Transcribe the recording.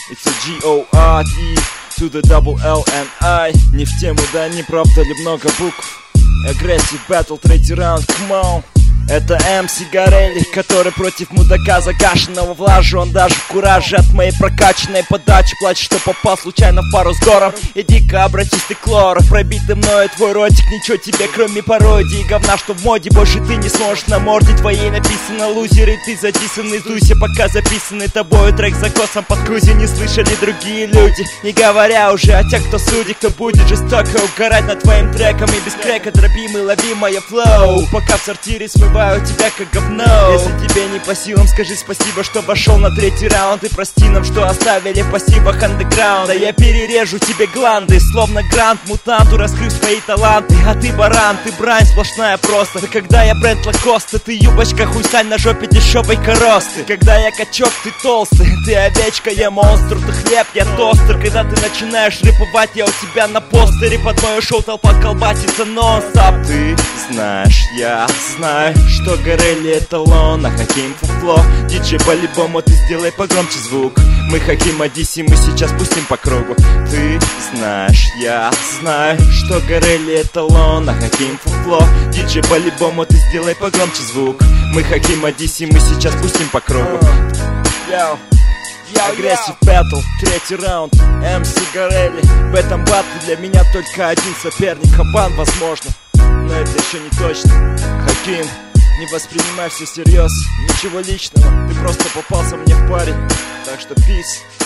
It's a G-O-R-E to the double L-N-I. Не в тему, да, не правда ли много букв? Aggressive Battle, третий раунд, come on. Это MC Горелли, который против мудака загашенного влажу. Он даже в кураже от моей прокачанной подачи плачет, что попал случайно в пару с гором. Иди-ка обратись ты к лору. Пробитый мною твой ротик, ничего тебе кроме пародии говна, что в моде больше ты не сможешь на морде твоей написано лузеры. Ты задисан, издуйся, пока записанный тобою трек за косом под крузи не слышали другие люди. Не говоря уже о тех, кто судит, кто будет жестоко угорать над твоим треком. И без крека дробимый лови мое флоу, пока в сортире смываю тебя как говно. Если тебе не по силам, скажи спасибо, что вошел на третий раунд. И прости нам, что оставили в пассивах андеграунда. Я перережу тебе гланды, словно грант мутанту, раскрыв свои таланты. А ты баран, ты брань сплошная просто. Да когда я бренд Лакоста, ты юбочка, хуйсань на жопе дешевой коросты. Когда я качок, ты толстый, ты овечка, я монстр, ты хлеб, я тостер. Когда ты начинаешь рэповать, я у тебя на постере. Под мое шоу толпа колбасится нон-стоп. Ты знаешь, я знаю, что Горелли эталон, а Хаким фуфло. Диджей, по-любому ты сделай погромче звук. Мы Хаким Одисси, мы сейчас пустим по кругу. Ты знаешь, я знаю, что Горелли эталон, а Хаким фуфло. Диджей, по-любому ты сделай погромче звук. Мы Хаким Одисси, мы сейчас пустим по кругу. Aggressive Battle, третий раунд, MC Горелли. В этом батле для меня только один соперник, Хабан, возможно, но это еще не точно. Хаким, не воспринимай все всерьез, ничего личного, ты просто попался мне в паре. Так что peace.